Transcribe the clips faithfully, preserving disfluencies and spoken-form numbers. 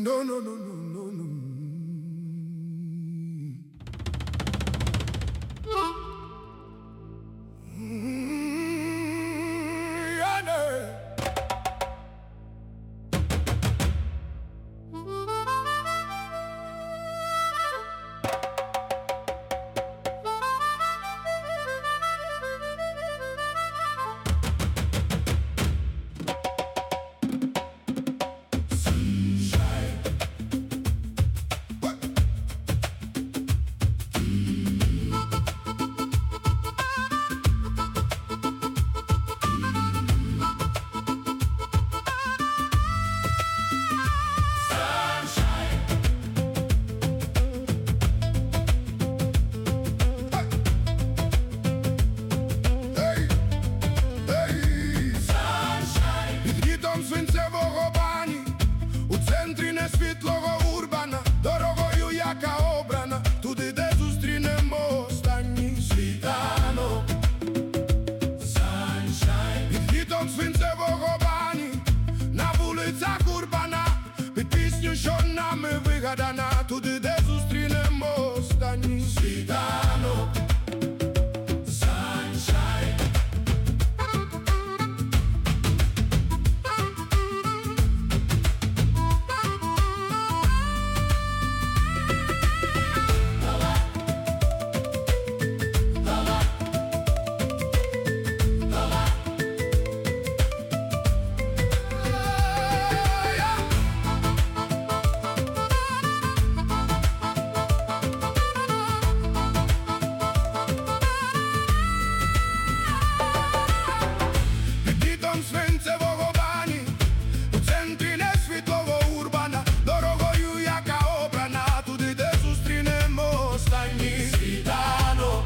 no, no, no, no, no, no. Mm, yeah, no. Свинцевого бані, у центрі несвітлого урбана, дорогою, яка обрана, туди, де зустрінемо останній світанок. Sunshine. Під літом свинцевого бані, на вулицях урбана, під пісню, що нами вигадана, туди, де зустрінемо останній світанок. Свинцевого бані, у центрі несвітлого урбана, дорогою, яка обрана, туди, де зустрінемо останній світанок.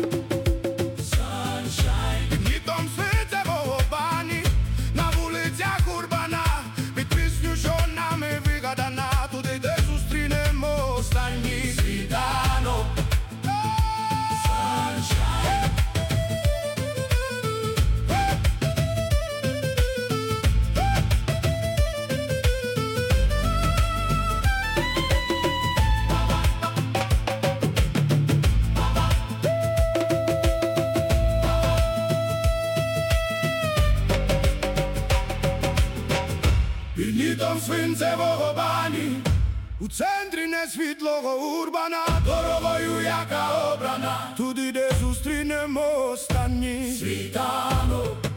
Sunshine. Під літом свинцевого бані, на вулицях урбана, під пісню, що нами вигадана, туди, де зустрінемо останній світанок. Під літом свинцевого бані, у центрі несвітлого урбана, дорогою, яка обрана, туди, де зустрінемо останній світанок.